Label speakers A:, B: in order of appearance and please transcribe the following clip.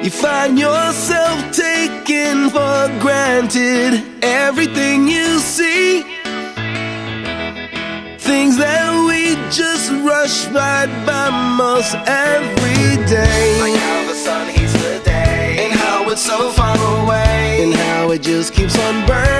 A: You find yourself taking for granted everything you see. Things that we just rush right by most every day.
B: Like how the sun heats the day,
A: and how it's so far away,
B: and how it just keeps on burning.